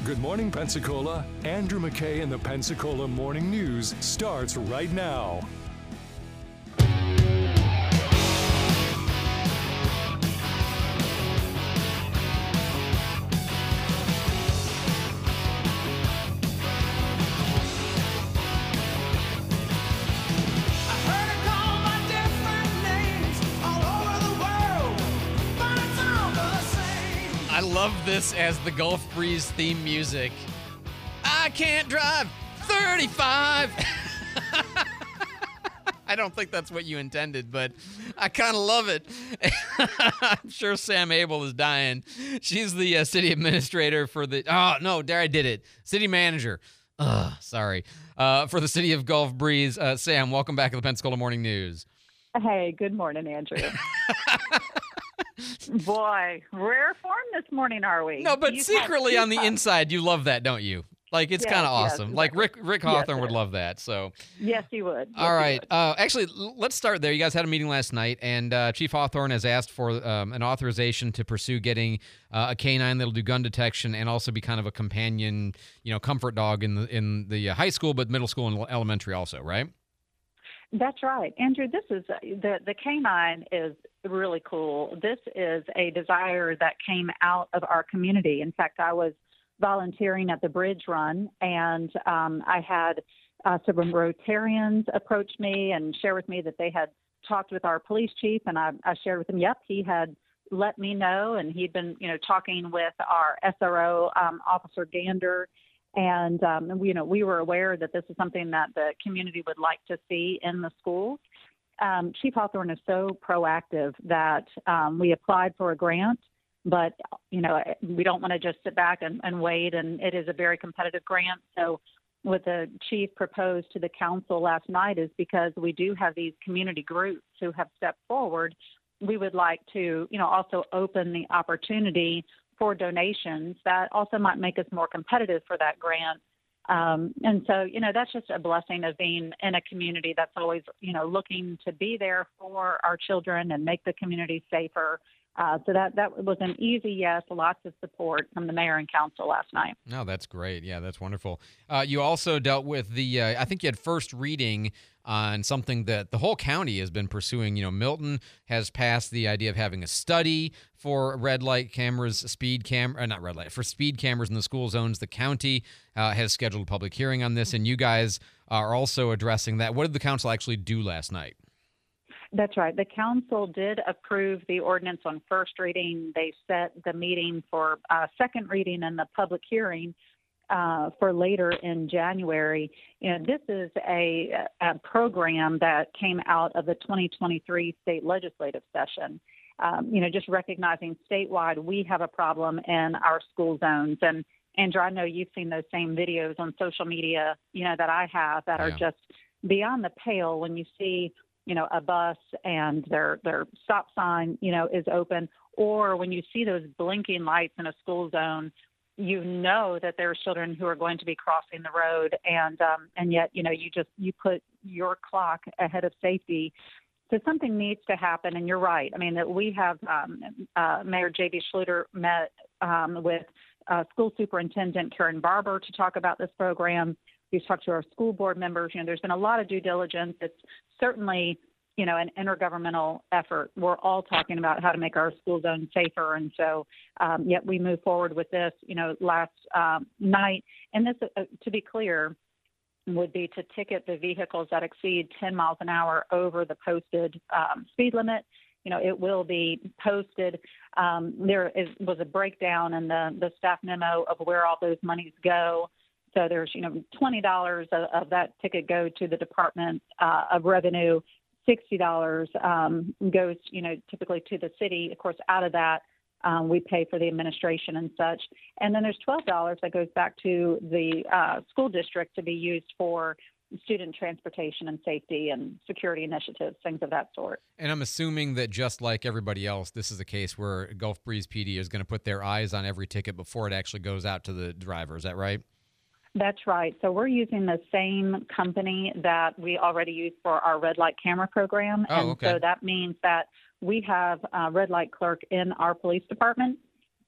Good Morning Pensacola. Andrew McKay and the Pensacola Morning News starts right now. I love this as the Gulf Breeze theme music. I can't drive 35. I don't think that's what you intended, but I kind of love it. I'm sure Sam Abel is dying. She's the city administrator for the... Oh, no, there I did it. City manager. Sorry. For the city of Gulf Breeze. Sam, welcome back to the Pensacola Morning News. Hey, good morning, Andrew. Boy, rare form this morning, are we? No, but secretly on the inside, you love that, don't you? Like, it's kind of awesome. Yes, exactly. Like, Rick Hawthorne would love that, so. Yes, he would. All right. Actually, let's start there. You guys had a meeting last night, and Chief Hawthorne has asked for an authorization to pursue getting a canine that'll do gun detection and also be kind of a companion, comfort dog in the high school, but middle school and elementary also, right? That's right. Andrew, this is the canine is really cool. This is a desire that came out of our community. In fact, I was volunteering at the Bridge Run, and I had some Rotarians approach me and share with me that they had talked with our police chief, and I shared with him, he had let me know, and he'd been, talking with our SRO, Officer Gander, and, we were aware that this is something that the community would like to see in the schools. Chief Hawthorne is so proactive that we applied for a grant, but, we don't want to just sit back and wait, and it is a very competitive grant. So what the chief proposed to the council last night is because we do have these community groups who have stepped forward, we would like to, also open the opportunity for donations that also might make us more competitive for that grant. And so, that's just a blessing of being in a community that's always, looking to be there for our children and make the community safer. So that was an easy yes, lots of support from the mayor and council last night. No, that's great. Yeah, that's wonderful. You also dealt with I think you had first reading on something that the whole county has been pursuing. Milton has passed the idea of having a study for red light cameras, for speed cameras in the school zones. The county has scheduled a public hearing on this, and you guys are also addressing that. What did the council actually do last night? That's right. The council did approve the ordinance on first reading. They set the meeting for second reading and the public hearing for later in January. This is a program that came out of the 2023 state legislative session. Just recognizing statewide we have a problem in our school zones. And Andrew, I know you've seen those same videos on social media, that I have that are just beyond the pale when you see a bus and their stop sign, is open, or when you see those blinking lights in a school zone, that there are children who are going to be crossing the road, and yet, you put your clock ahead of safety. So something needs to happen, and you're right. I mean, that we have Mayor J.B. Schluter met with School Superintendent Karen Barber to talk about this program. We've talked to our school board members. There's been a lot of due diligence. It's certainly, an intergovernmental effort. We're all talking about how to make our school zone safer. And so, yet we moved forward with this, last night. And this, to be clear, would be to ticket the vehicles that exceed 10 miles an hour over the posted speed limit. It will be posted. Was a breakdown in the staff memo of where all those monies go. So there's, $20 of that ticket go to the Department of Revenue. $60 goes, typically to the city. Of course, out of that, we pay for the administration and such. And then there's $12 that goes back to the school district to be used for student transportation and safety and security initiatives, things of that sort. And I'm assuming that just like everybody else, this is a case where Gulf Breeze PD is going to put their eyes on every ticket before it actually goes out to the driver. Is that right? That's right. So we're using the same company that we already use for our red light camera program. Oh, okay. So that means that we have a red light clerk in our police department.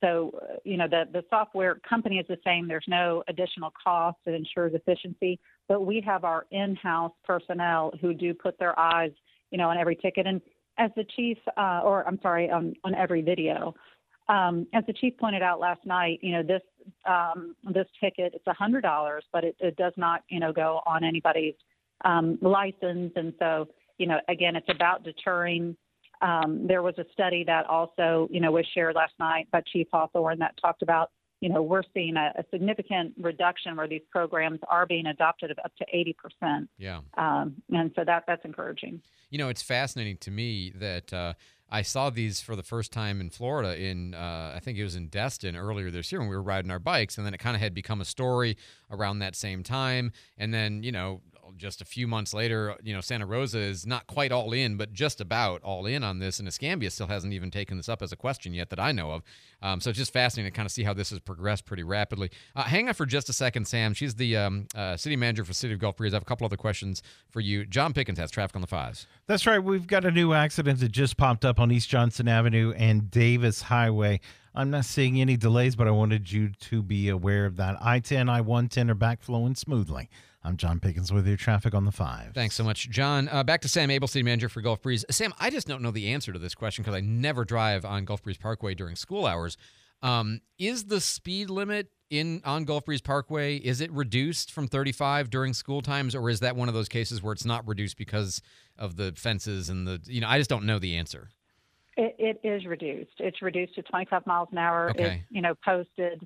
The software company is the same. There's no additional cost. It ensures efficiency. But we have our in-house personnel who do put their eyes, on every ticket. And as the chief, on every video. As the chief pointed out last night, this ticket, it's $100, but it does not, go on anybody's license. And so, again, it's about deterring. There was a study that also, was shared last night by Chief Hawthorne that talked about, we're seeing a significant reduction where these programs are being adopted of up to 80%. Yeah. And so that's encouraging. It's fascinating to me that I saw these for the first time in Florida I think it was in Destin earlier this year when we were riding our bikes, and then it kind of had become a story around that same time. And then, just a few months later, Santa Rosa is not quite all in, but just about all in on this, and Escambia still hasn't even taken this up as a question yet that I know of. So it's just fascinating to kind of see how this has progressed pretty rapidly. Hang on for just a second, Sam. She's the city manager for City of Gulf Breeze. I have a couple other questions for you. John Pickens has traffic on the 5s. That's right. We've got a new accident that just popped up on East Johnson Avenue and Davis Highway. I'm not seeing any delays, but I wanted you to be aware of that. I-10, I-110 are back flowing smoothly. I'm John Pickens with your traffic on the 5. Thanks so much, John. Back to Sam Abel, city manager for Gulf Breeze. Sam, I just don't know the answer to this question because I never drive on Gulf Breeze Parkway during school hours. Is the speed limit on Gulf Breeze Parkway, is it reduced from 35 during school times, or is that one of those cases where it's not reduced because of the fences and I just don't know the answer. It is reduced. It's reduced to 25 miles an hour. Okay. It's, posted.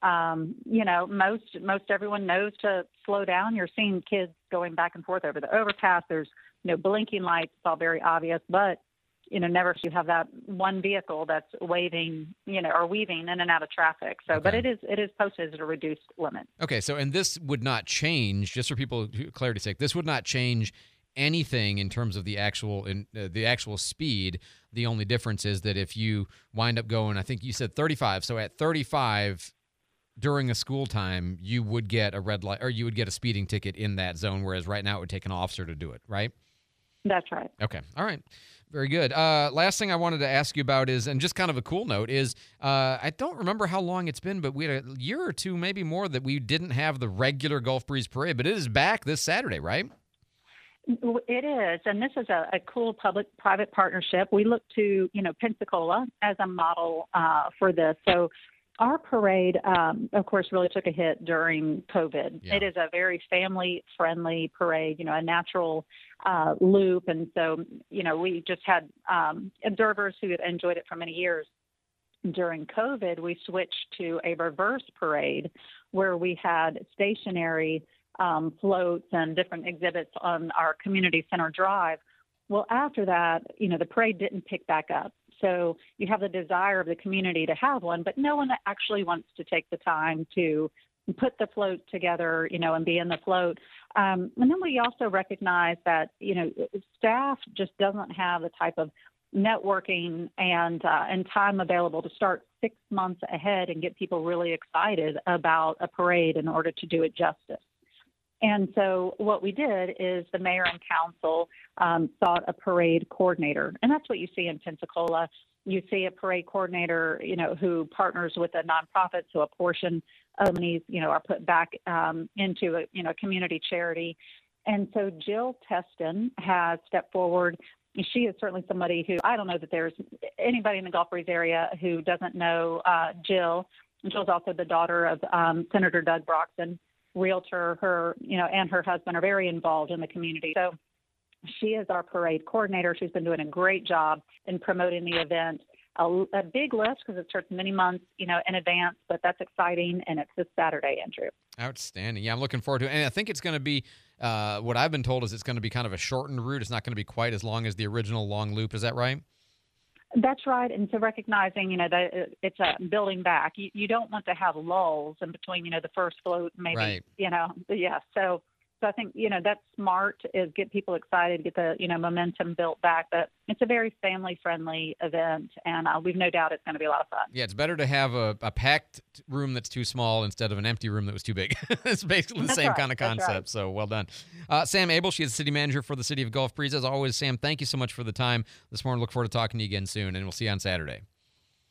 Most everyone knows to slow down. You're seeing kids going back and forth over the overpass. There's, blinking lights. It's all very obvious, but, never you have that one vehicle that's waving, or weaving in and out of traffic. So, Okay. But it is posted as a reduced limit. Okay. So, and this would not change, just for people, clarity's sake, this would not change anything in terms of the actual speed. The only difference is that if you wind up going, I think you said 35. So at 35 during a school time, you would get a red light or you would get a speeding ticket in that zone. Whereas right now it would take an officer to do it. Right? That's right. Okay. All right. Very good. Last thing I wanted to ask you about is, and just kind of a cool note is, I don't remember how long it's been, but we had a year or two, maybe more, that we didn't have the regular Gulf Breeze Parade, but it is back this Saturday, right? It is, and this is a cool public-private partnership. We look to, Pensacola as a model for this. So our parade, of course, really took a hit during COVID. Yeah. It is a very family-friendly parade, a natural loop. And so, we just had observers who had enjoyed it for many years. During COVID, we switched to a reverse parade where we had stationary floats and different exhibits on our community center drive. Well, after that, the parade didn't pick back up. So you have the desire of the community to have one, but no one actually wants to take the time to put the float together, and be in the float. And then we also recognize that, staff just doesn't have the type of networking and time available to start 6 months ahead and get people really excited about a parade in order to do it justice. And so what we did is the mayor and council sought a parade coordinator. And that's what you see in Pensacola. You see a parade coordinator, who partners with a nonprofit. So a portion of monies, are put back into a community charity. And so Jill Teston has stepped forward. She is certainly somebody who, I don't know that there's anybody in the Gulf Breeze area who doesn't know Jill. Jill's also the daughter of Senator Doug Broxton. Realtor, her, and her husband are very involved in the community. So she is our parade coordinator. She's been doing a great job in promoting the event. A big list because it starts many months, in advance, but that's exciting, and it's this Saturday, Andrew. Outstanding. Yeah, I'm looking forward to it. And I think it's going to be, what I've been told is it's going to be kind of a shortened route. It's not going to be quite as long as the original long loop. Is that right? That's right. And so recognizing, that it's a building back, you don't want to have lulls in between, the first float, maybe, Right. Yeah. So I think, that's smart, is get people excited, get the, momentum built back. But it's a very family-friendly event, and we've no doubt it's going to be a lot of fun. Yeah, it's better to have a packed room that's too small instead of an empty room that was too big. It's basically the same kind of concept, right. So well done. Sam Abel, she is the city manager for the city of Gulf Breeze. As always, Sam, thank you so much for the time this morning. Look forward to talking to you again soon, and we'll see you on Saturday.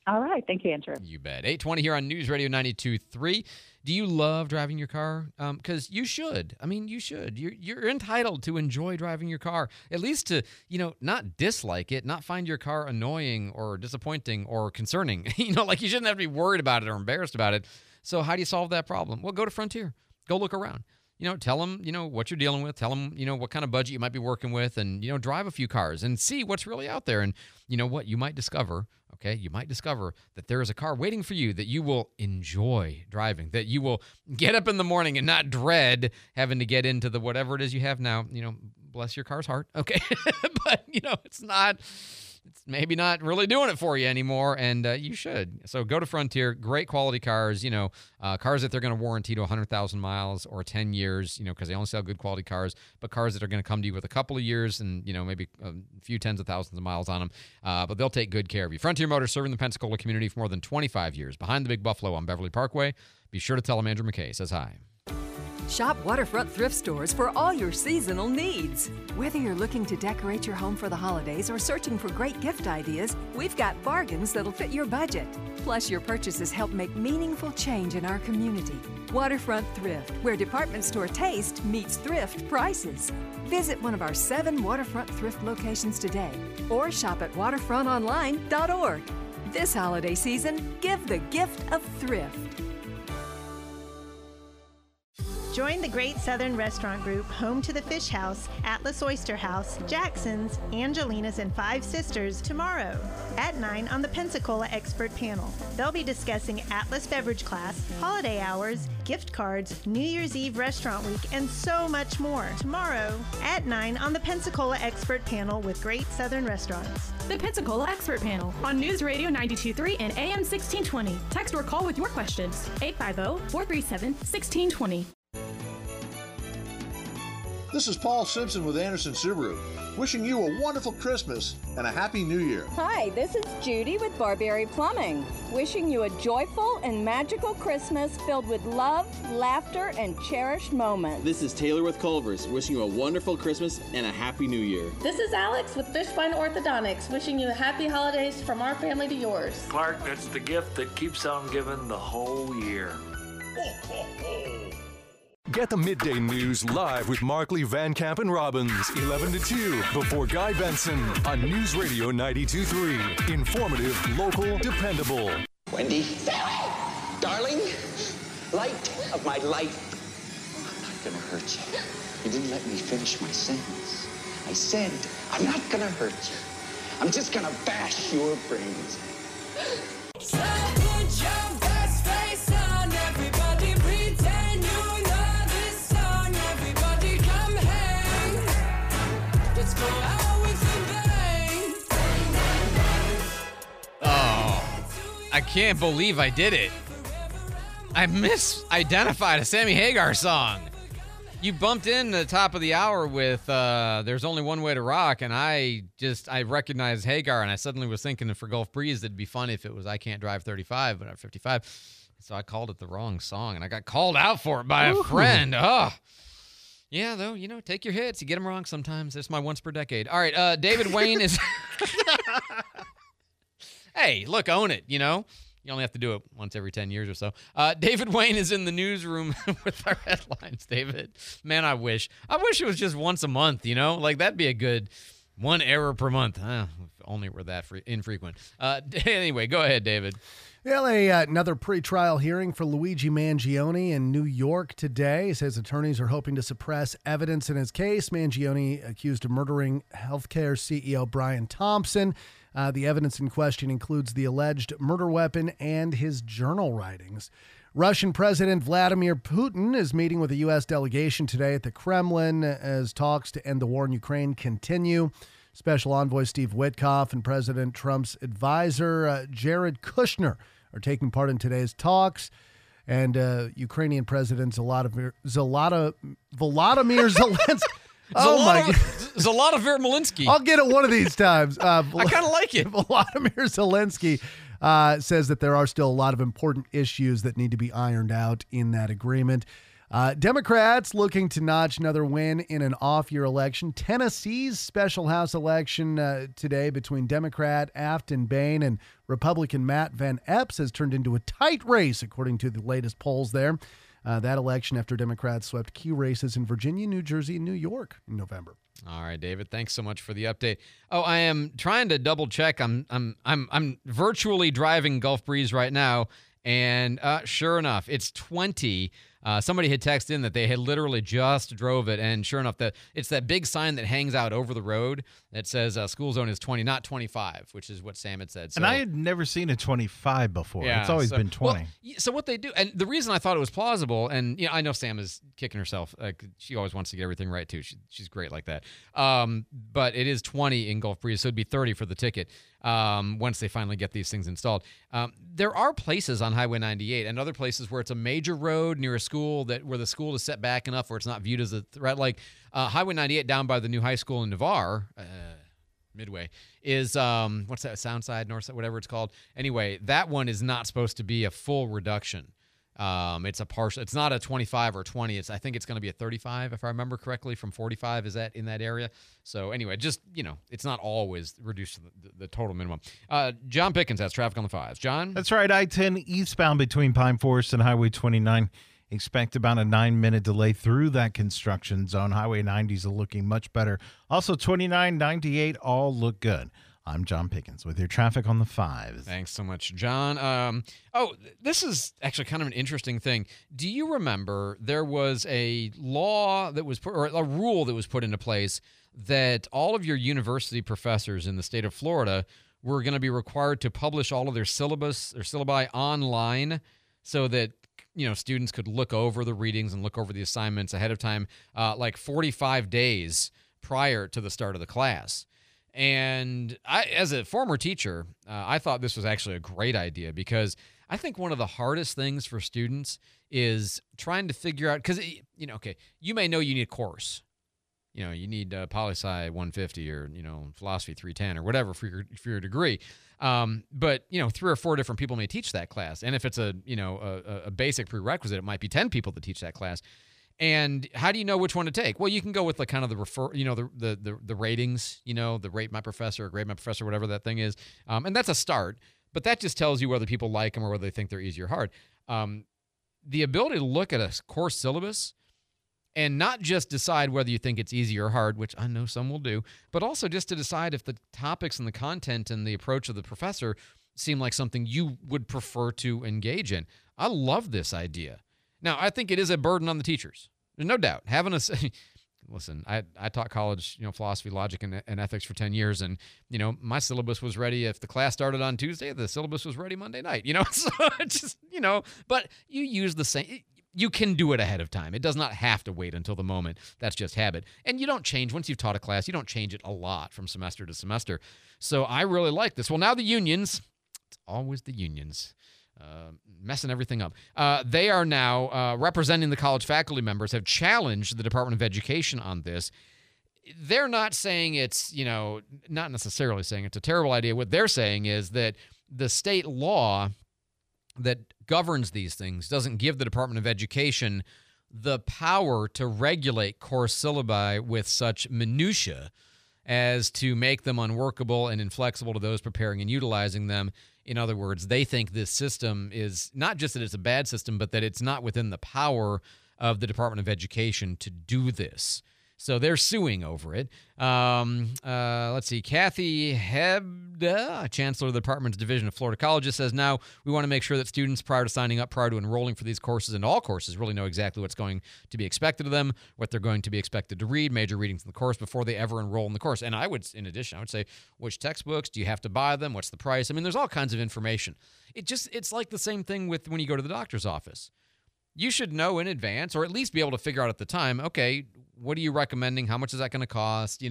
All right. Thank you, Andrew. You bet. 8:20 here on News Radio 92.3. Do you love driving your car? Because you should. I mean, you should. You're entitled to enjoy driving your car, at least to, not dislike it, not find your car annoying or disappointing or concerning. Like you shouldn't have to be worried about it or embarrassed about it. So how do you solve that problem? Well, go to Frontier. Go look around. Tell them, what you're dealing with. Tell them, what kind of budget you might be working with and, drive a few cars and see what's really out there. And you know what? You might discover, that there is a car waiting for you that you will enjoy driving, that you will get up in the morning and not dread having to get into the whatever it is you have now. Bless your car's heart. Okay. But, it's maybe not really doing it for you anymore, and you should. So go to Frontier. Great quality cars, cars that they're going to warranty to 100,000 miles or 10 years, because they only sell good quality cars, but cars that are going to come to you with a couple of years and, maybe a few tens of thousands of miles on them. But they'll take good care of you. Frontier Motors, serving the Pensacola community for more than 25 years. Behind the Big Buffalo on Beverly Parkway. Be sure to tell them Andrew McKay says hi. Shop Waterfront thrift stores for all your seasonal needs. Whether you're looking to decorate your home for the holidays or searching for great gift ideas, we've got bargains that'll fit your budget. Plus, your purchases help make meaningful change in our community. Waterfront Thrift, where department store taste meets thrift prices. Visit one of our 7 Waterfront Thrift locations today or shop at waterfrontonline.org. This holiday season, give the gift of thrift. Join the Great Southern Restaurant Group, home to the Fish House, Atlas Oyster House, Jackson's, Angelina's, and Five Sisters tomorrow at 9 on the Pensacola Expert Panel. They'll be discussing Atlas Beverage Class, holiday hours, gift cards, New Year's Eve Restaurant Week, and so much more. Tomorrow at 9 on the Pensacola Expert Panel with Great Southern Restaurants. The Pensacola Expert Panel on News Radio 92.3 and AM 1620. Text or call with your questions. 850-437-1620. This is Paul Simpson with Anderson Subaru, wishing you a wonderful Christmas and a Happy New Year. Hi, this is Judy with Barberry Plumbing, wishing you a joyful and magical Christmas filled with love, laughter, and cherished moments. This is Taylor with Culver's, wishing you a wonderful Christmas and a Happy New Year. This is Alex with Fishbone Orthodontics, wishing you happy holidays from our family to yours. Clark, it's the gift that keeps on giving the whole year. Ho, ho, ho. Get the midday news live with Markley, Van Camp, and Robbins, 11 to 2, before Guy Benson on News Radio 92.3. Informative, local, dependable. Wendy, darling, light of my life. I'm not gonna hurt you. You didn't let me finish my sentence. I said, I'm not gonna hurt you. I'm just gonna bash your brains. So put your best face on, everybody pretend you know this song. Everybody come hang. Let's go out with a bang. Oh, I can't believe I did it. I misidentified a Sammy Hagar song. You bumped in the top of the hour with There's Only One Way to Rock, and I recognized Hagar, and I suddenly was thinking that for Gulf Breeze, it'd be funny if it was I Can't Drive 35, but I'm 55. So I called it the wrong song, and I got called out for it by a friend. Oh. Yeah, though, take your hits. You get them wrong sometimes. It's my once per decade. All right, David Wayne is... Hey, look, own it, You only have to do it once every 10 years or so. David Wayne is in the newsroom with our headlines, David. Man, I wish it was just once a month, Like, that'd be a good one error per month. If only it were that infrequent. Anyway, go ahead, David. Well, another pretrial hearing for Luigi Mangione in New York today. He says attorneys are hoping to suppress evidence in his case. Mangione accused of murdering healthcare CEO Brian Thompson. The evidence in question includes the alleged murder weapon and his journal writings. Russian President Vladimir Putin is meeting with a U.S. delegation today at the Kremlin as talks to end the war in Ukraine continue. Special Envoy Steve Witkoff and President Trump's advisor Jared Kushner are taking part in today's talks. And Ukrainian President Volodymyr Zelensky. Oh, my God. Volodymyr Zelensky. I'll get it one of these times. I kind of like it. Volodymyr Zelensky says that there are still a lot of important issues that need to be ironed out in that agreement. Democrats looking to notch another win in an off-year election. Tennessee's special House election today between Democrat Afton Bain and Republican Matt Van Epps has turned into a tight race, according to the latest polls there. That election after Democrats swept key races in Virginia, New Jersey, and New York in November. All right, David. Thanks so much for the update. Oh, I am trying to double check. I'm virtually driving Gulf Breeze right now, and sure enough, it's 20. Somebody had texted in that they had literally just drove it, and sure enough, it's that big sign that hangs out over the road that says school zone is 20, not 25, which is what Sam had said. So, and I had never seen a 25 before. It's always been 20. Well, so what they do, and the reason I thought it was plausible, and I know Sam is kicking herself. She always wants to get everything right, too. She's great like that. But it is 20 in Gulf Breeze, so it'd be 30 for the ticket once they finally get these things installed. There are places on Highway 98 and other places where it's a major road near a school where the school is set back enough where it's not viewed as a threat. Like Highway 98 down by the new high school in Navarre, Midway, is what's that, Soundside, Northside, whatever it's called. Anyway, that one is not supposed to be a full reduction. It's a partial. It's not a 25 or 20. I think it's going to be a 35, if I remember correctly, from 45. Is that in that area? So anyway, just, it's not always reduced to the total minimum. John Pickens has traffic on the 5s. John? That's right. I-10 eastbound between Pine Forest and Highway 29. Expect about a 9-minute delay through that construction zone. Highway 90s are looking much better. Also, 29, 98 all look good. I'm John Pickens with your traffic on the 5s. Thanks so much, John. This is actually kind of an interesting thing. Do you remember there was a law that was put, or a rule that was put into place that all of your university professors in the state of Florida were going to be required to publish all of their syllabus or syllabi online so that students could look over the readings and look over the assignments ahead of time, like 45 days prior to the start of the class. And I, as a former teacher, I thought this was actually a great idea because I think one of the hardest things for students is trying to figure out, because, you may know you need a course. You need Poli-Sci 150 or, Philosophy 310 or whatever for your degree. But 3 or 4 different people may teach that class. And if it's a basic prerequisite, it might be 10 people that teach that class. And how do you know which one to take? Well, you can go with the kind of the ratings, the rate my professor or grade my professor, whatever that thing is. And that's a start, but that just tells you whether people like them or whether they think they're easy or hard. The ability to look at a course syllabus and not just decide whether you think it's easy or hard, which I know some will do, but also just to decide if the topics and the content and the approach of the professor seem like something you would prefer to engage in. I love this idea. Now, I think it is a burden on the teachers. There's no doubt. Listen, I taught college, philosophy, logic, and ethics for 10 years, and, my syllabus was ready. If the class started on Tuesday, the syllabus was ready Monday night, so it's just, but you use the same. You can do it ahead of time. It does not have to wait until the moment. That's just habit. And you don't change. Once you've taught a class, you don't change it a lot from semester to semester. So I really like this. Well, now the unions, it's always the unions, messing everything up. They are now representing the college faculty members, have challenged the Department of Education on this. They're not saying it's, not necessarily saying it's a terrible idea. What they're saying is that the state law that governs these things doesn't give the Department of Education the power to regulate course syllabi with such minutia as to make them unworkable and inflexible to those preparing and utilizing them. In other words, they think this system is not just that it's a bad system, but that it's not within the power of the Department of Education to do this. So they're suing over it. Let's see. Kathy Hebda, Chancellor of the Department's Division of Florida Colleges, says now we want to make sure that students prior to signing up, prior to enrolling for these courses and all courses really know exactly what's going to be expected of them, what they're going to be expected to read, major readings in the course before they ever enroll in the course. And in addition, I would say, which textbooks, do you have to buy them? What's the price? I mean, there's all kinds of information. It's like the same thing with when you go to the doctor's office. You should know in advance, or at least be able to figure out at the time, okay, what are you recommending? How much is that going to cost?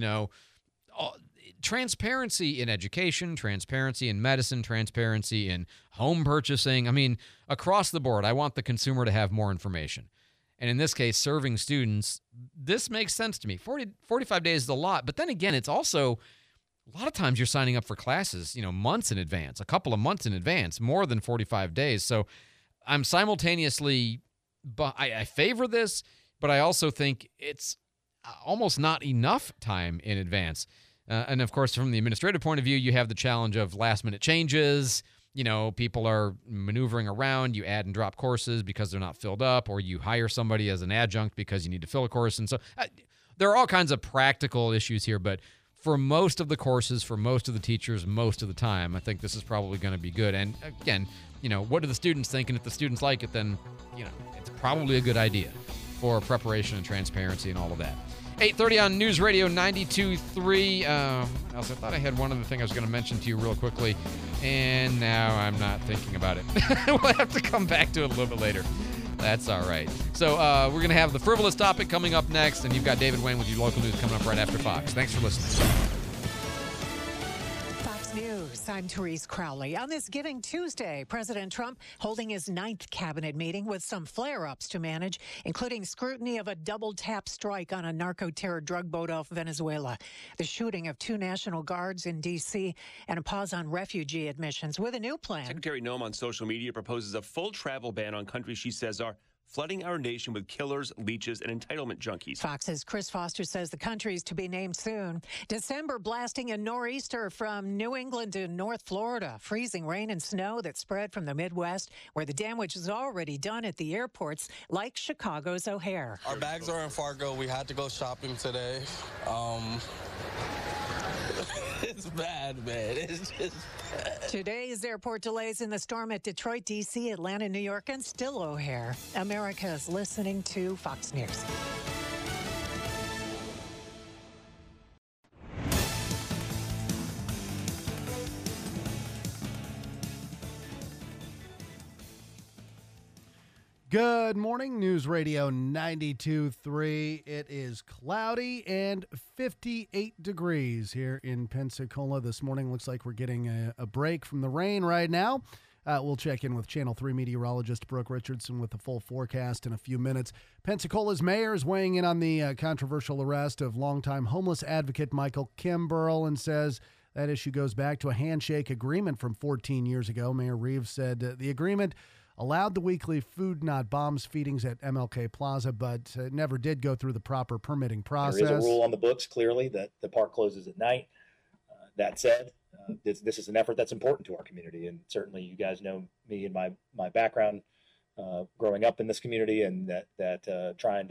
Transparency in education, transparency in medicine, transparency in home purchasing. I mean, across the board, I want the consumer to have more information. And in this case, serving students, this makes sense to me. 45 days is a lot. But then again, it's also, a lot of times you're signing up for classes, months in advance, a couple of months in advance, more than 45 days. So I'm simultaneously but I favor this, but I also think it's almost not enough time in advance. And of course, from the administrative point of view, you have the challenge of last-minute changes. People are maneuvering around. You add and drop courses because they're not filled up, or you hire somebody as an adjunct because you need to fill a course. And so there are all kinds of practical issues here, but for most of the courses, for most of the teachers, most of the time, I think this is probably going to be good. And again, what do the students think? And if the students like it, then, it's probably a good idea for preparation and transparency and all of that. 8:30 on News Radio 92.3. I thought I had one other thing I was going to mention to you real quickly, and now I'm not thinking about it. We'll have to come back to it a little bit later. That's all right. So we're going to have the frivolous topic coming up next, and you've got David Wayne with your local news coming up right after Fox. Thanks for listening. Fox News, I'm Therese Crowley. On this Giving Tuesday, President Trump holding his 9th cabinet meeting with some flare-ups to manage, including scrutiny of a double-tap strike on a narco-terror drug boat off Venezuela, the shooting of 2 National Guards in D.C., and a pause on refugee admissions with a new plan. Secretary Noem on social media proposes a full travel ban on countries she says are flooding our nation with killers, leeches, and entitlement junkies. Fox's Chris Foster says the country's to be named soon. December blasting a nor'easter from New England to North Florida. Freezing rain and snow that spread from the Midwest, where the damage is already done at the airports, like Chicago's O'Hare. Our bags are in Fargo. We had to go shopping today. It's bad, man. It's just bad. Today's airport delays in the storm at Detroit, D.C., Atlanta, New York, and still O'Hare. America's listening to Fox News. Good morning, News Radio 92.3. It is cloudy and 58 degrees here in Pensacola this morning. Looks like we're getting a break from the rain right now. We'll check in with Channel 3 meteorologist Brooke Richardson with the full forecast in a few minutes. Pensacola's mayor is weighing in on the controversial arrest of longtime homeless advocate Michael Kimbrell and says that issue goes back to a handshake agreement from 14 years ago. Mayor Reeves said the agreement allowed the weekly Food Not Bombs feedings at MLK Plaza, but never did go through the proper permitting process. There is a rule on the books, clearly, that the park closes at night. That said, this is an effort that's important to our community, and certainly you guys know me and my background growing up in this community, and that trying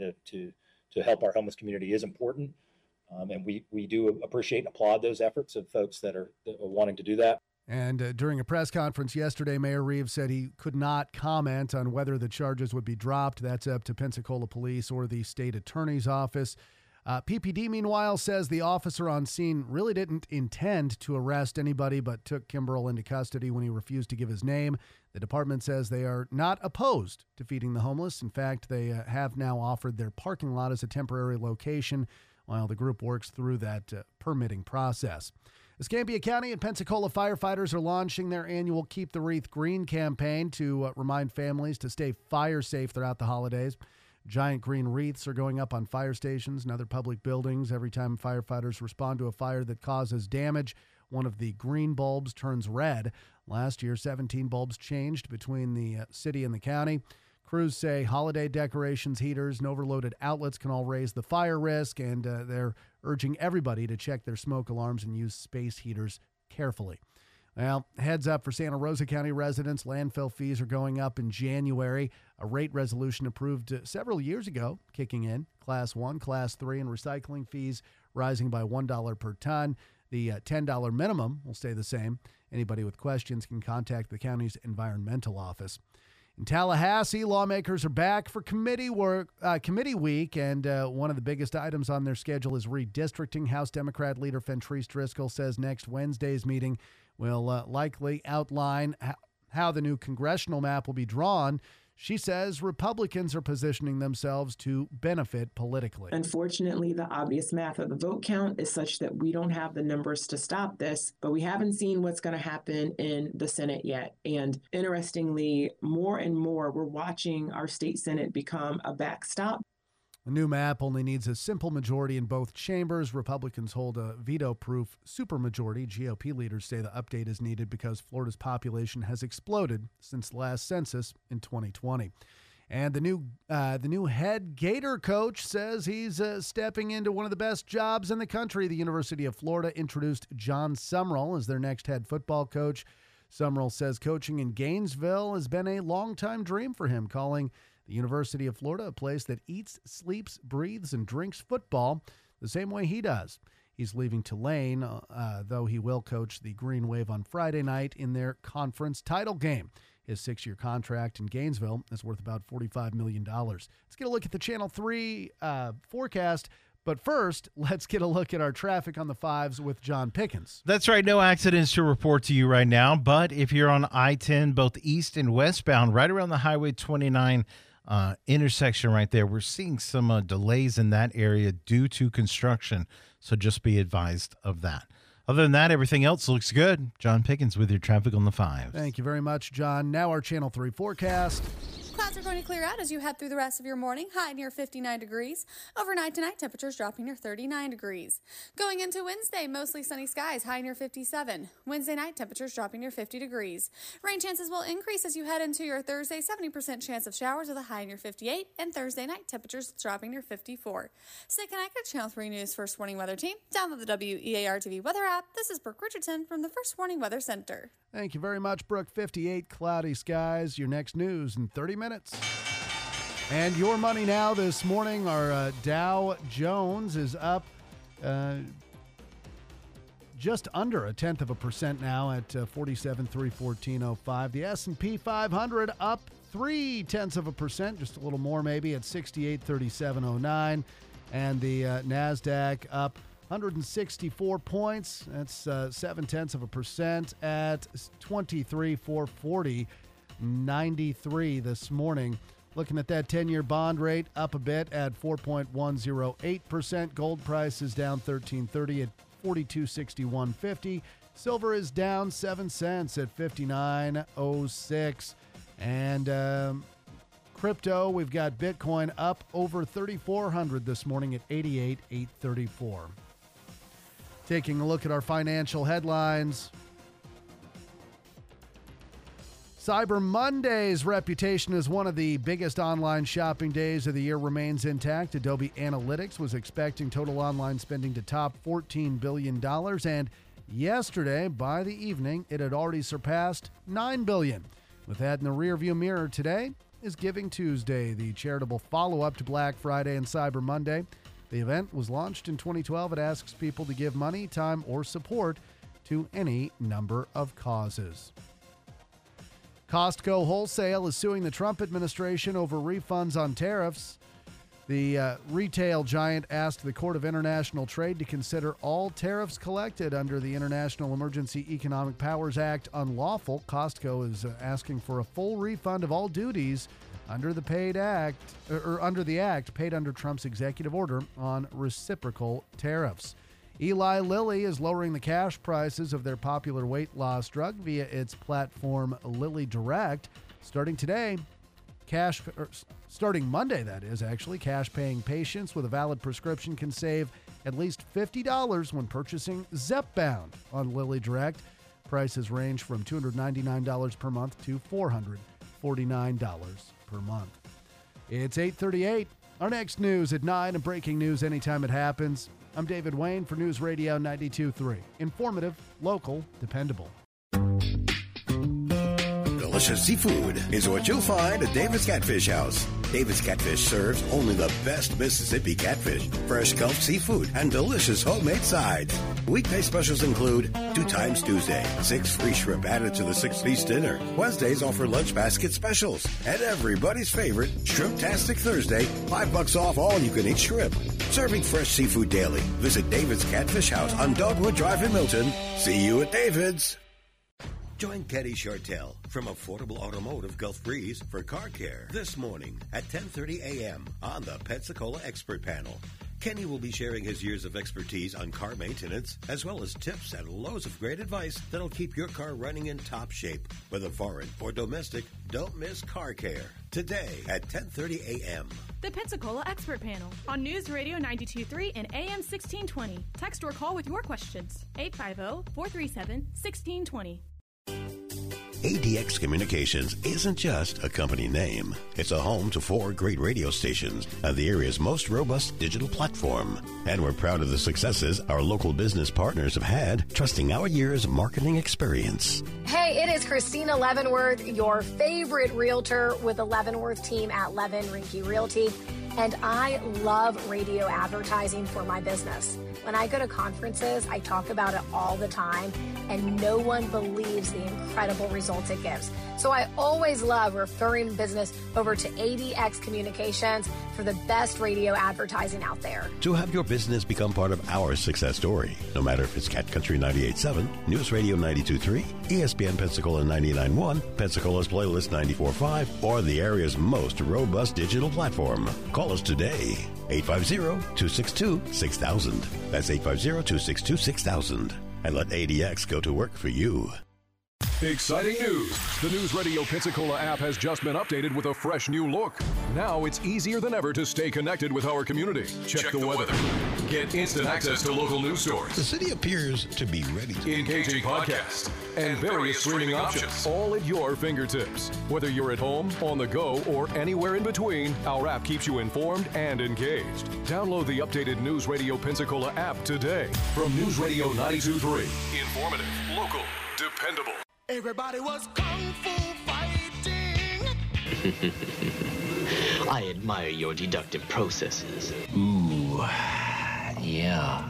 to help our homeless community is important. And we do appreciate and applaud those efforts of folks that are wanting to do that. And during a press conference yesterday, Mayor Reeves said he could not comment on whether the charges would be dropped. That's up to Pensacola Police or the state attorney's office. PPD, meanwhile, says the officer on scene really didn't intend to arrest anybody but took Kimbrell into custody when he refused to give his name. The department says they are not opposed to feeding the homeless. In fact, they have now offered their parking lot as a temporary location while the group works through that permitting process. Escambia County and Pensacola firefighters are launching their annual Keep the Wreath Green campaign to remind families to stay fire safe throughout the holidays. Giant green wreaths are going up on fire stations and other public buildings. Every time firefighters respond to a fire that causes damage, one of the green bulbs turns red. Last year, 17 bulbs changed between the city and the county. Crews say holiday decorations, heaters, and overloaded outlets can all raise the fire risk, and they're urging everybody to check their smoke alarms and use space heaters carefully. Well, heads up for Santa Rosa County residents. Landfill fees are going up in January. A rate resolution approved several years ago kicking in. Class 1, Class 3, and recycling fees rising by $1 per ton. The $10 minimum will stay the same. Anybody with questions can contact the county's environmental office. In Tallahassee, lawmakers are back for committee week, and one of the biggest items on their schedule is redistricting. House Democrat leader Fentrice Driscoll says next Wednesday's meeting will likely outline how the new congressional map will be drawn. She says Republicans are positioning themselves to benefit politically. Unfortunately, the obvious math of the vote count is such that we don't have the numbers to stop this, but we haven't seen what's going to happen in the Senate yet. And interestingly, more and more, we're watching our state Senate become a backstop. The new map only needs a simple majority in both chambers. Republicans hold a veto-proof supermajority. GOP leaders say the update is needed because Florida's population has exploded since the last census in 2020. And the new head Gator coach says he's stepping into one of the best jobs in the country. The University of Florida introduced John Sumrall as their next head football coach. Sumrall says coaching in Gainesville has been a long-time dream for him, calling the University of Florida a place that eats, sleeps, breathes, and drinks football the same way he does. He's leaving Tulane, though he will coach the Green Wave on Friday night in their conference title game. His 6-year contract in Gainesville is worth about $45 million. Let's get a look at the Channel 3 forecast. But first, let's get a look at our traffic on the 5s with John Pickens. That's right. No accidents to report to you right now. But if you're on I-10, both east and westbound, right around the Highway 29 intersection right there, we're seeing some delays in that area due to construction. So just be advised of that. Other than that, everything else looks good. John Pickens with your traffic on the 5s. Thank you very much, John. Now our Channel 3 forecast. Clouds are going to clear out as you head through the rest of your morning, high near 59 degrees. Overnight tonight, temperatures dropping near 39 degrees. Going into Wednesday, mostly sunny skies, high near 57. Wednesday night, temperatures dropping near 50 degrees. Rain chances will increase as you head into your Thursday, 70% chance of showers with a high near 58. And Thursday night, temperatures dropping near 54. Stay connected, Channel 3 News First Warning Weather Team. Download the WEAR TV weather app. This is Brooke Richardson from the First Warning Weather Center. Thank you very much, Brooke. 58 cloudy skies. Your next news in 30 minutes. And your money now this morning, our Dow Jones is up just under 0.1% now at 47,314.05. The S&P 500 up 0.3%, just a little more maybe, at 68,37.09. And the NASDAQ up 164 points. That's 0.7% at 23,440.93 this morning. Looking at that 10-year bond rate, up a bit at 4.108%. Gold price is down $13.30 at $42.6150. Silver is down 7 cents at $59.06. And crypto, we've got Bitcoin up over 3,400 this morning at 88,834. Taking a look at our financial headlines. Cyber Monday's reputation as one of the biggest online shopping days of the year remains intact. Adobe Analytics was expecting total online spending to top $14 billion, and yesterday, by the evening, it had already surpassed $9 billion. With that in the rearview mirror, today is Giving Tuesday, the charitable follow-up to Black Friday and Cyber Monday. The event was launched in 2012. It asks people to give money, time, or support to any number of causes. Costco Wholesale is suing the Trump administration over refunds on tariffs. The retail giant asked the Court of International Trade to consider all tariffs collected under the International Emergency Economic Powers Act unlawful. Costco is asking for a full refund of all duties under the act paid under Trump's executive order on reciprocal tariffs. Eli Lilly is lowering the cash prices of their popular weight loss drug via its platform Lilly Direct. Starting Monday, that is, actually, cash-paying patients with a valid prescription can save at least $50 when purchasing Zepbound on Lilly Direct. Prices range from $299 per month to $449 per month. It's 8:38. Our next news at 9 and breaking news anytime it happens. I'm David Wayne for News Radio 92.3. Informative, local, dependable. Delicious seafood is what you'll find at David's Catfish House. David's Catfish serves only the best Mississippi catfish, fresh Gulf seafood, and delicious homemade sides. Weekday specials include 2 times Tuesday, 6 free shrimp added to the 6-piece dinner. Wednesdays offer lunch basket specials. And everybody's favorite, Shrimp-tastic Thursday, $5 off all you-can-eat shrimp. Serving fresh seafood daily. Visit David's Catfish House on Dogwood Drive in Milton. See you at David's. Join Kenny Chartel from Affordable Automotive Gulf Breeze for car care this morning at 10:30 a.m. on the Pensacola Expert Panel. Kenny will be sharing his years of expertise on car maintenance, as well as tips and loads of great advice that'll keep your car running in top shape. Whether foreign or domestic, don't miss car care. Today at 10:30 a.m. The Pensacola Expert Panel on News Radio 92.3 and AM 1620. Text or call with your questions. 850-437-1620. ADX Communications isn't just a company name. It's a home to 4 great radio stations and the area's most robust digital platform. And we're proud of the successes our local business partners have had, trusting our years' marketing experience. Hey, it is Christina Leavenworth, your favorite realtor with the Leavenworth team at Levin Rinke Realty. And I love radio advertising for my business. When I go to conferences, I talk about it all the time, and no one believes the incredible results it gives. So I always love referring business over to ADX Communications for the best radio advertising out there. To have your business become part of our success story, no matter if it's Cat Country 98.7, News Radio 92.3, ESPN Pensacola 99.1, Pensacola's Playlist 94.5, or the area's most robust digital platform. Call us today, 850-262-6000. That's 850-262-6000. And let ADX go to work for you. Exciting news! The News Radio Pensacola app has just been updated with a fresh new look. Now it's easier than ever to stay connected with our community. Check the weather. Get instant access to local news stories. The city appears to be ready to Engaging podcasts and various streaming options, all at your fingertips. Whether you're at home, on the go, or anywhere in between, our app keeps you informed and engaged. Download the updated News Radio Pensacola app today. From News Radio 92.3. Informative, local, dependable. Everybody was kung fu fighting. I admire your deductive processes. Ooh, yeah.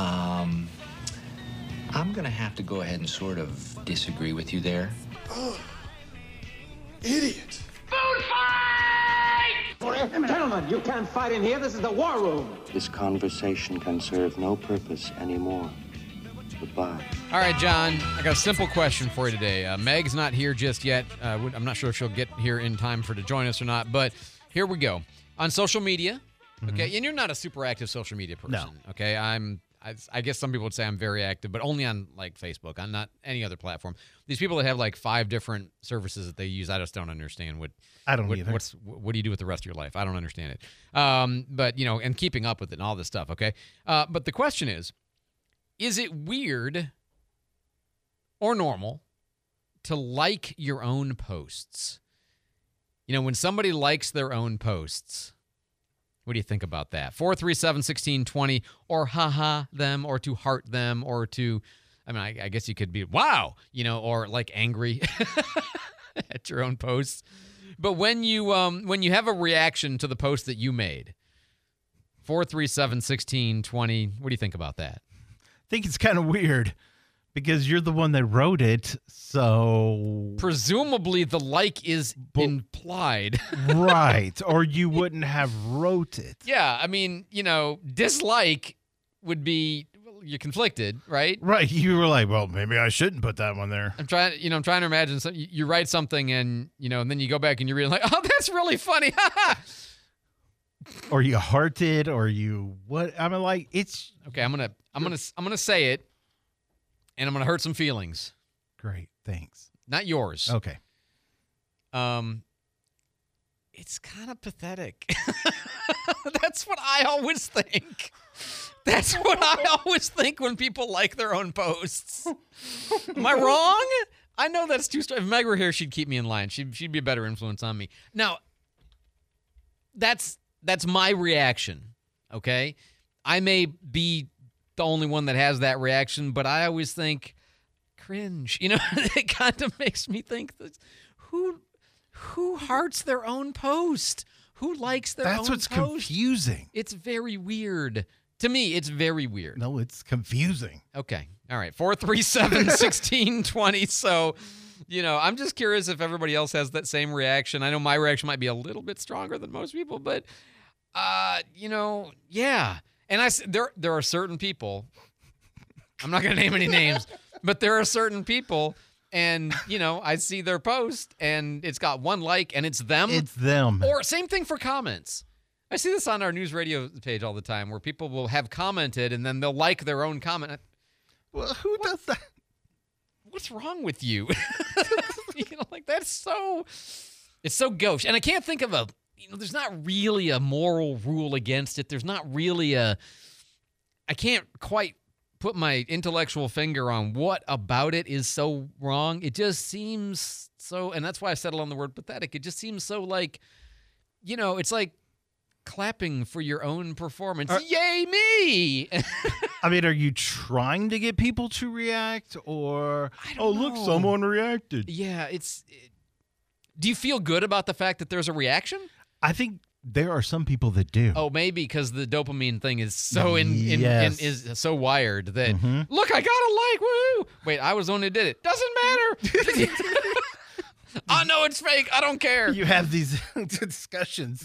I'm gonna have to go ahead and sort of disagree with you there. Oh, idiot. Food fight! Gentlemen, you can't fight in here. This is the war room. This conversation can serve no purpose anymore. Goodbye. All right, John, I got a simple question for you today. Meg's not here just yet. I'm not sure if she'll get here in time to join us or not, but here we go. On social media, okay, and you're not a super active social media person, No. okay? I guess some people would say I'm very active, but only on, like, Facebook. I'm not any other platform. These people that have, like, 5 different services that they use, I just don't understand I don't either. What do you do with the rest of your life? I don't understand it. But, you know, and keeping up with it and all this stuff, okay? But the question is it weird or normal to like your own posts? You know, when somebody likes their own posts, what do you think about that? 437-1620, or haha them, or to heart them, or to, I mean, I guess you could be, wow, you know, or like angry at your own posts. But when you have a reaction to the post that you made, 437-1620, what do you think about that? I think it's kind of weird because you're the one that wrote it, so presumably the like is implied. Right, or you wouldn't have wrote it. Yeah, I mean, you know, dislike would be, well, you're conflicted, right? Right, you were like, well, maybe I shouldn't put that one there. I'm trying to imagine you write something and, you know, and then you go back and you read like, oh, that's really funny. Or you heart it, or you what? I mean, like, it's okay. I'm gonna say it, and I'm gonna hurt some feelings. Great, thanks. Not yours. Okay. It's kind of pathetic. That's what I always think. That's what I always think when people like their own posts. Am I wrong? I know that's too strong. If Meg were here, she'd keep me in line. She'd be a better influence on me. Now, that's my reaction, okay? I may be the only one that has that reaction, but I always think, cringe. You know, it kind of makes me think, who hearts their own post? Who likes their own post? That's what's confusing. It's very weird. To me, it's very weird. No, it's confusing. Okay. All right. 437-1620. So, you know, I'm just curious if everybody else has that same reaction. I know my reaction might be a little bit stronger than most people, but, you know, yeah. And there are certain people, I'm not going to name any names, but there are certain people, and, you know, I see their post, and it's got one like, and it's them. It's them. Or same thing for comments. I see this on our news radio page all the time, where people will have commented, and then they'll like their own comment. Well, who does that? What's wrong with you? You know, like, it's so gauche. And I can't think of there's not really a moral rule against it. There's not really I can't quite put my intellectual finger on what about it is so wrong. It just seems so, and that's why I settled on the word pathetic. It just seems so like, it's like clapping for your own performance. Yay me! I mean, are you trying to get people to react, or look, someone reacted? Yeah, do you feel good about the fact that there's a reaction? I think there are some people that do. Oh, maybe because the dopamine thing is so is so wired that look, I got a like. Woo! Wait, I was the one who did it. Doesn't matter. I know it's fake. I don't care. You have these discussions.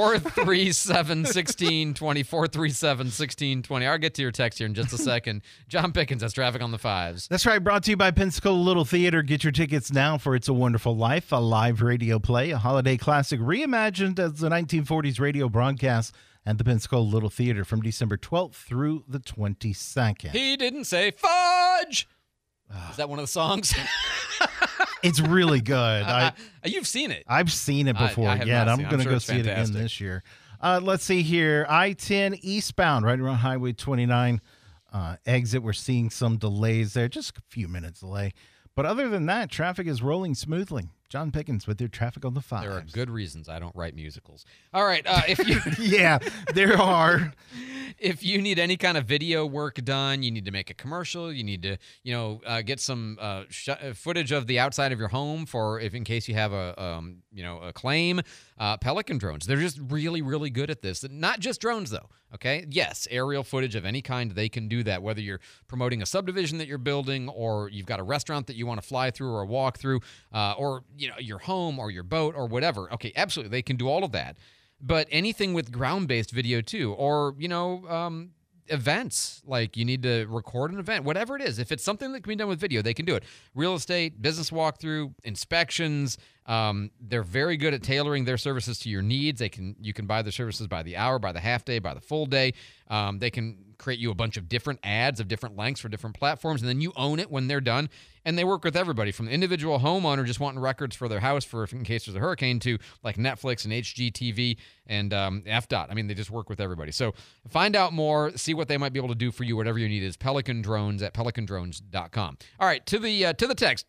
437-1620. 437-1620. I'll get to your text here in just a second. John Pickens has traffic on the fives. That's right. Brought to you by Pensacola Little Theater. Get your tickets now for It's a Wonderful Life, a live radio play, a holiday classic reimagined as the 1940s radio broadcast at the Pensacola Little Theater from December 12th through the 22nd. He didn't say fudge. Is that one of the songs? It's really good. You've seen it. I've seen it before. I have yeah, not I'm going to go see it again this year. Let's see here. I-10 eastbound, right around Highway 29 exit. We're seeing some delays there, just a few minutes delay. But other than that, traffic is rolling smoothly. John Pickens with your traffic on the fives. There are good reasons I don't write musicals. All right. If you yeah, there are. If you need any kind of video work done, you need to make a commercial. You need to, get some footage of the outside of your home in case you have a claim. Pelican drones. They're just really, really good at this. Not just drones, though. Okay. Yes, aerial footage of any kind. They can do that. Whether you're promoting a subdivision that you're building, or you've got a restaurant that you want to fly through or walk through, or your home or your boat or whatever. Okay, absolutely. They can do all of that. But anything with ground-based video too, or, events, like you need to record an event, whatever it is. If it's something that can be done with video, they can do it. Real estate, business walkthrough, inspections. They're very good at tailoring their services to your needs. You can buy their services by the hour, by the half day, by the full day. They can create you a bunch of different ads of different lengths for different platforms, and then you own it when they're done. And they work with everybody from the individual homeowner just wanting records for their house in case there's a hurricane to like Netflix and HGTV and FDOT. I mean, they just work with everybody. So find out more, see what they might be able to do for you. Whatever you need is Pelican Drones at pelicandrones.com. All right, to the text.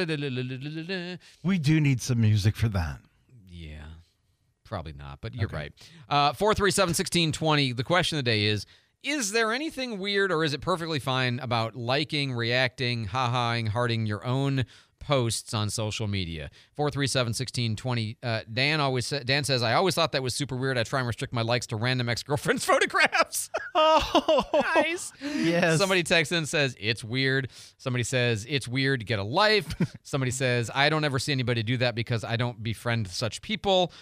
We do need some music for that. Yeah, probably not, but you're right. 437-1620. The question of the day is there anything weird, or is it perfectly fine about liking, reacting, ha-haing, hearting your own posts on social media? 437-1620. Dan says, I always thought that was super weird. I try and restrict my likes to random ex-girlfriends' photographs. Oh, nice. Yes. Somebody texts in and says, it's weird. Somebody says, it's weird to get a life. Somebody says, I don't ever see anybody do that because I don't befriend such people.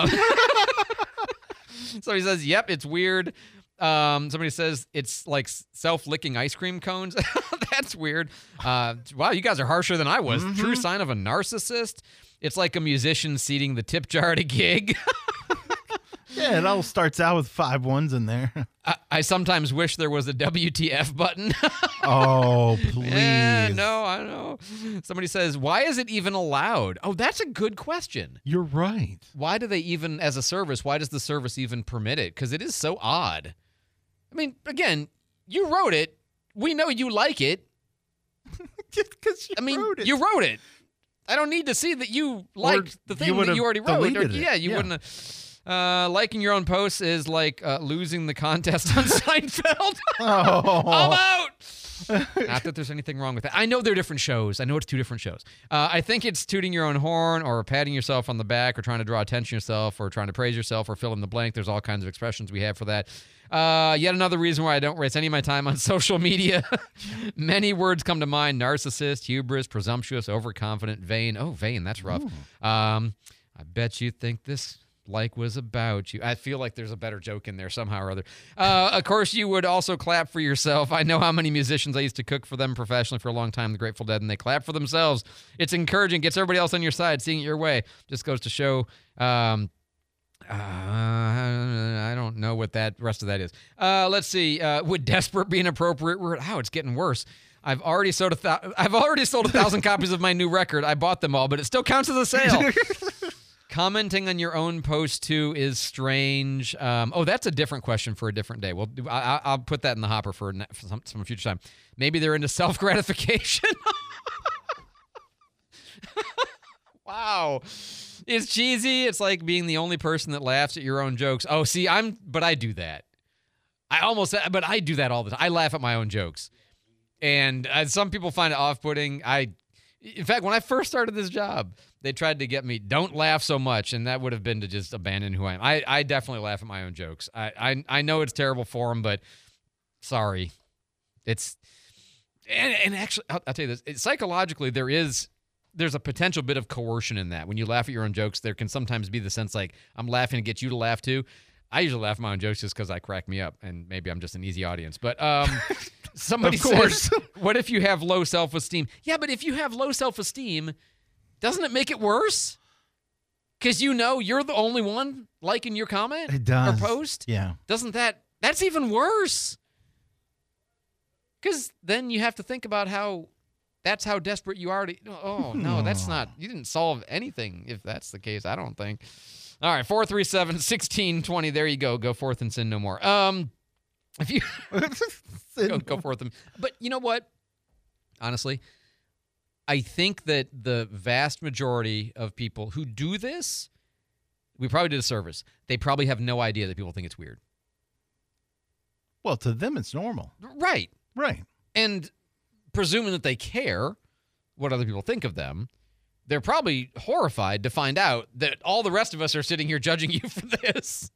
Somebody says, yep, it's weird. Somebody says it's like self-licking ice cream cones. That's weird. Wow, you guys are harsher than I was. True sign of a narcissist. It's like a musician seating the tip jar at a gig. Yeah, it all starts out with 5 ones in there. I sometimes wish there was a WTF button. Oh, please. Yeah, no, I know. Somebody says, why is it even allowed? Oh, that's a good question. You're right. Why do they even, as a service, why does the service even permit it? Because it is so odd. I mean, again, you wrote it. We know you like it. Because wrote it. You wrote it. I don't need to see that you liked the thing that you already wrote. Yeah, you wouldn't have. Liking your own posts is like losing the contest on Seinfeld. I'm out. Not that there's anything wrong with that. I know they're different shows. I know it's 2 different shows. I think it's tooting your own horn or patting yourself on the back or trying to draw attention to yourself or trying to praise yourself or fill in the blank. There's all kinds of expressions we have for that. Yet another reason why I don't waste any of my time on social media. Many words come to mind: narcissist, hubris, presumptuous, overconfident, vain. Oh, vain, that's rough. I bet you think this was about you. I feel like there's a better joke in there somehow or other. Of course, you would also clap for yourself. I know how many musicians I used to cook for them professionally for a long time, the Grateful Dead, and they clap for themselves. It's encouraging, gets everybody else on your side, seeing it your way. Just goes to show... I don't know what that rest of that is. Let's see. Would desperate be an appropriate word? Oh, it's getting worse. I've already sold 1,000 copies of my new record. I bought them all, but it still counts as a sale. Commenting on your own post, too, is strange. That's a different question for a different day. Well, I'll put that in the hopper for some future time. Maybe they're into self-gratification. Wow. It's cheesy. It's like being the only person that laughs at your own jokes. Oh, see, but I do that. But I do that all the time. I laugh at my own jokes. And some people find it off-putting. In fact, when I first started this job, they tried to get me, don't laugh so much, and that would have been to just abandon who I am. I definitely laugh at my own jokes. I know it's terrible for them, but sorry. It's and actually, I'll tell you this. Psychologically, there's a potential bit of coercion in that. When you laugh at your own jokes, there can sometimes be the sense like, I'm laughing to get you to laugh too. I usually laugh at my own jokes just because I crack me up, and maybe I'm just an easy audience. But somebody says, what if you have low self-esteem? Yeah, but if you have low self-esteem, doesn't it make it worse? Because you're the only one liking your comment it does. Or post? Yeah. Doesn't that's even worse? Because then you have to think about how desperate you are to. Oh, no, that's not. You didn't solve anything if that's the case, I don't think. All right, 437-1620. There you go. Go forth and sin no more. If you go forth and. But you know what? Honestly, I think that the vast majority of people who do this, we probably did a service. They probably have no idea that people think it's weird. Well, to them, it's normal. Right. Right. And presuming that they care what other people think of them, they're probably horrified to find out that all the rest of us are sitting here judging you for this.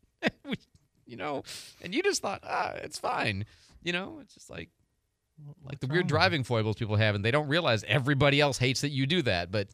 And you just thought, it's fine. It's just like the weird driving foibles people have, and they don't realize everybody else hates that you do that. But,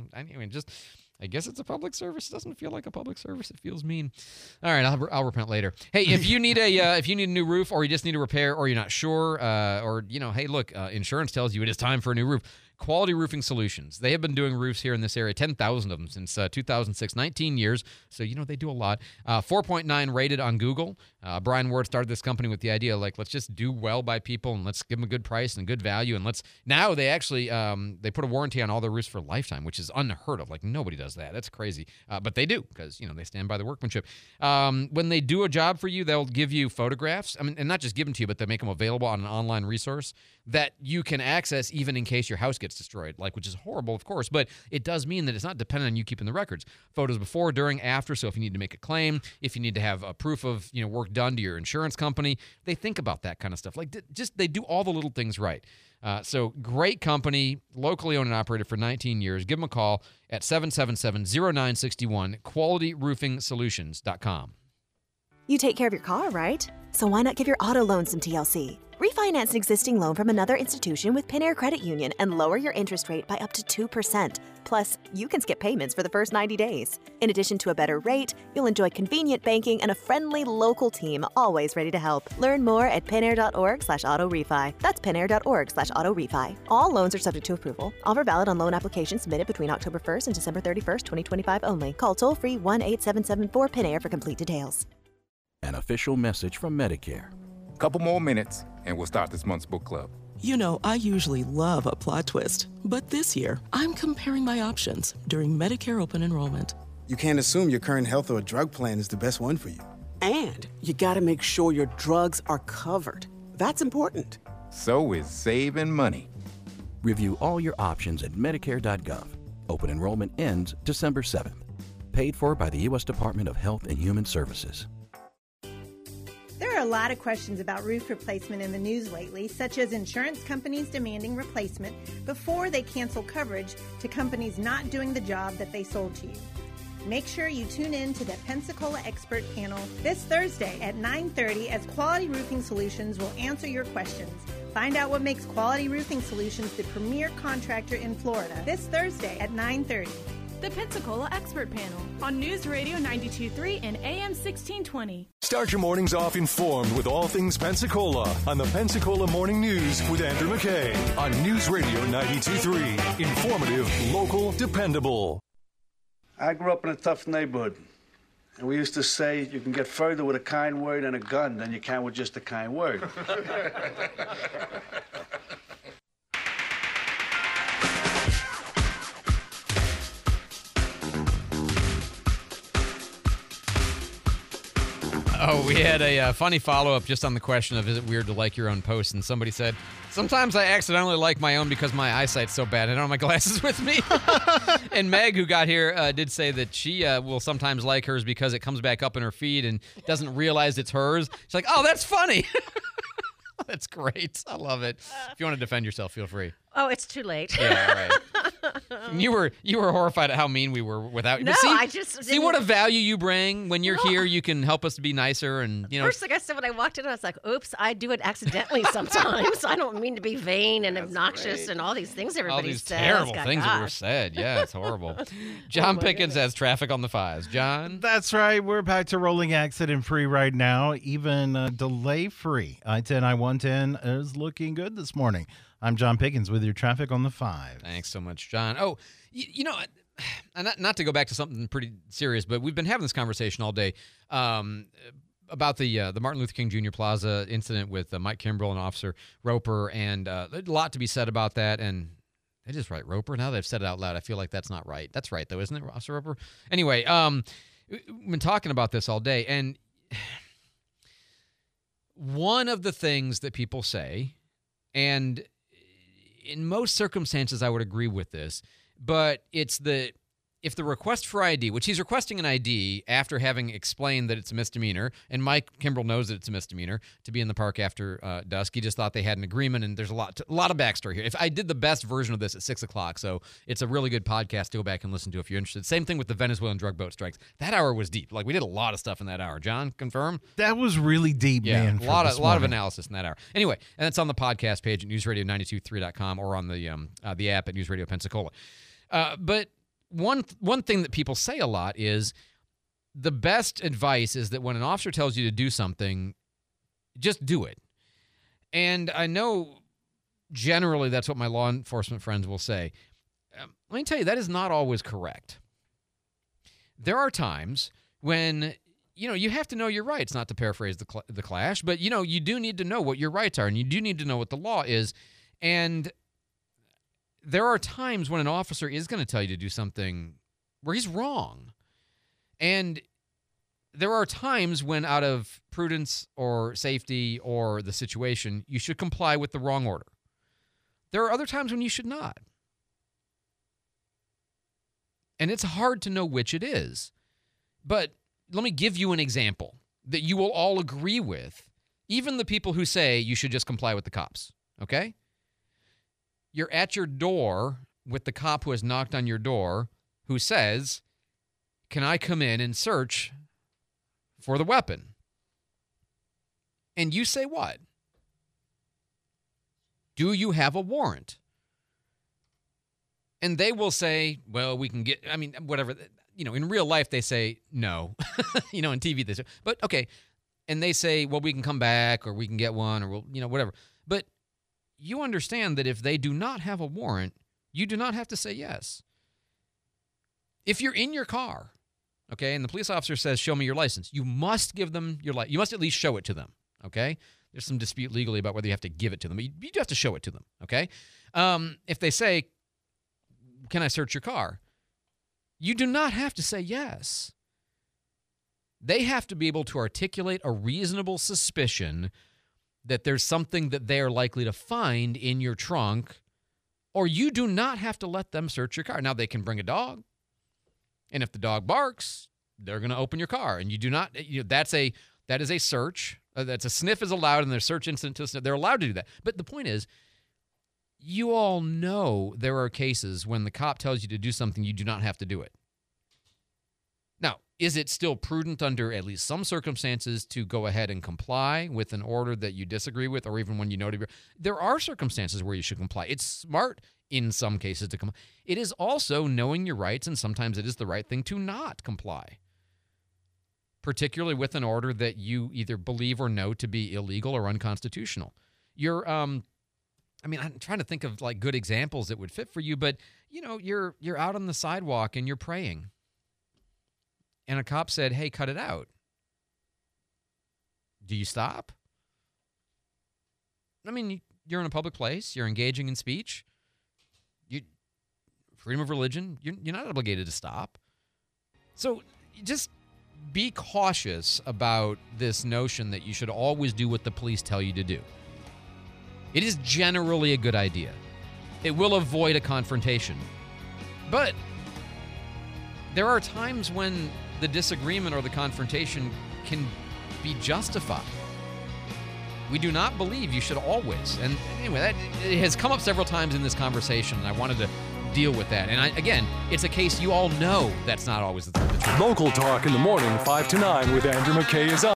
I guess it's a public service. It doesn't feel like a public service. It feels mean. All right, I'll repent later. Hey, if you need a new roof, or you just need a repair, or you're not sure, hey, look, insurance tells you it is time for a new roof. Quality Roofing Solutions. They have been doing roofs here in this area, 10,000 of them since 2006, 19 years. So, they do a lot. 4.9 rated on Google. Brian Ward started this company with the idea, let's just do well by people and let's give them a good price and good value. And now they actually, they put a warranty on all their roofs for a lifetime, which is unheard of. Nobody does that. That's crazy. But they do because, they stand by the workmanship. When they do a job for you, they'll give you photographs. And not just give them to you, but they make them available on an online resource that you can access even in case your house gets destroyed, which is horrible, of course, but it does mean that it's not dependent on you keeping the records. Photos before, during, after, so if you need to make a claim, if you need to have a proof of, work done to your insurance company, they think about that kind of stuff. They do all the little things right. So great company, locally owned and operated for 19 years. Give them a call at 777-0961, qualityroofingsolutions.com. You take care of your car, right? So why not give your auto loan some TLC? Refinance an existing loan from another institution with PenAir Credit Union and lower your interest rate by up to 2%. Plus, you can skip payments for the first 90 days. In addition to a better rate, you'll enjoy convenient banking and a friendly local team always ready to help. Learn more at penair.org/auto-refi. That's penair.org/auto-refi. All loans are subject to approval. Offer valid on loan applications submitted between October 1st and December 31st, 2025 only. Call toll-free 1-877-4-PENAIR for complete details. An official message from Medicare. Couple more minutes, and we'll start this month's book club. I usually love a plot twist, but this year, I'm comparing my options during Medicare open enrollment. You can't assume your current health or drug plan is the best one for you. And you gotta make sure your drugs are covered. That's important. So is saving money. Review all your options at Medicare.gov. Open enrollment ends December 7th. Paid for by the U.S. Department of Health and Human Services. There are a lot of questions about roof replacement in the news lately, such as insurance companies demanding replacement before they cancel coverage to companies not doing the job that they sold to you. Make sure you tune in to the Pensacola Expert Panel this Thursday at 9:30 as Quality Roofing Solutions will answer your questions. Find out what makes Quality Roofing Solutions the premier contractor in Florida this Thursday at 9:30. The Pensacola Expert Panel on News Radio 92.3 and AM 1620. Start your mornings off informed with all things Pensacola on the Pensacola Morning News with Andrew McKay on News Radio 92.3. Informative, local, dependable. I grew up in a tough neighborhood, and we used to say you can get further with a kind word and a gun than you can with just a kind word. Oh, we had a funny follow-up just on the question of is it weird to like your own posts, and somebody said, sometimes I accidentally like my own because my eyesight's so bad. I don't have my glasses with me. And Meg, who got here, did say that she will sometimes like hers because it comes back up in her feed and doesn't realize it's hers. She's like, oh, that's funny. That's great. I love it. If you want to defend yourself, feel free. Oh, it's too late. Yeah, all right. You were horrified at how mean we were without you. No, I just see what a value you bring when you're here. You can help us to be nicer, and First thing I said when I walked in, I was like, "Oops, I do it accidentally sometimes. I don't mean to be vain and obnoxious and all these things everybody all these says." terrible God, things that were gosh. said. Yeah, it's horrible. John Pickens has traffic on the 5s. John, That's right. We're back to rolling accident-free right now, even delay-free. I-10, I-110 is looking good this morning. I'm John Pickens with your traffic on the 5. thanks so much, John. Oh, not to go back to something pretty serious, but we've been having this conversation all day about the Martin Luther King Jr. Plaza incident with Mike Kimbrell and Officer Roper, and there's a lot to be said about that. And I just write Roper now that I've said it out loud. I feel like that's not right. That's right though, isn't it, Officer Roper? Anyway, we've been talking about this all day, and one of the things that people say, and in most circumstances I would agree with this, but it's if the request for ID, which he's requesting an ID after having explained that it's a misdemeanor, and Mike Kimbrell knows that it's a misdemeanor to be in the park after dusk. He just thought they had an agreement, and there's a lot of backstory here. If I did the best version of this at 6 o'clock, so it's a really good podcast to go back and listen to if you're interested. Same thing with the Venezuelan drug boat strikes. That hour was deep. Like, we did a lot of stuff in that hour. John, confirm? That was really deep, Yeah, man. a lot of analysis in that hour. Anyway, and it's on the podcast page at newsradio923.com or on the app at News Radio Pensacola. But one thing that people say a lot is the best advice is that when an officer tells you to do something, just do it. And I know generally that's what my law enforcement friends will say. Let me tell you, that is not always correct. There are times when you have to know your rights, not to paraphrase the Clash, but you do need to know what your rights are, and you do need to know what the law is. And there are times when an officer is going to tell you to do something where he's wrong. And there are times when, out of prudence or safety or the situation, you should comply with the wrong order. There are other times when you should not. And it's hard to know which it is. But let me give you an example that you will all agree with, even the people who say you should just comply with the cops, okay? You're at your door with the cop who has knocked on your door who says, can I come in and search for the weapon? And you say what? Do you have a warrant? And they will say, well, we can get, whatever. In real life, they say no. In TV, they say, but okay. And they say, well, we can come back or we can get one or we'll, whatever. But you understand that if they do not have a warrant, you do not have to say yes. If you're in your car, okay, and the police officer says, show me your license, you must give them your license. You must at least show it to them, okay? There's some dispute legally about whether you have to give it to them, but you do have to show it to them, okay? If they say, can I search your car? You do not have to say yes. They have to be able to articulate a reasonable suspicion that there's something that they are likely to find in your trunk, or you do not have to let them search your car. Now, they can bring a dog, and if the dog barks, they're going to open your car, and you do not, that is a search. That's a sniff is allowed, and there's search incident to a sniff. They're allowed to do that. But the point is, you all know there are cases when the cop tells you to do something, you do not have to do it. Now, is it still prudent under at least some circumstances to go ahead and comply with an order that you disagree with, or even when you know to be? There are circumstances where you should comply. It's smart in some cases to comply. It is also knowing your rights, and sometimes it is the right thing to not comply, particularly with an order that you either believe or know to be illegal or unconstitutional. I'm trying to think of like good examples that would fit for you, but you're out on the sidewalk and you're praying. And a cop said, hey, cut it out. Do you stop? You're in a public place. You're engaging in speech. Freedom of religion. You're not obligated to stop. So just be cautious about this notion that you should always do what the police tell you to do. It is generally a good idea. It will avoid a confrontation. But there are times when the disagreement or the confrontation can be justified. We do not believe you should always. And anyway, that it has come up several times in this conversation, and I wanted to deal with that. And again, it's a case you all know that's not always the truth. Local Talk in the morning, 5 to 9 with Andrew McKay is on.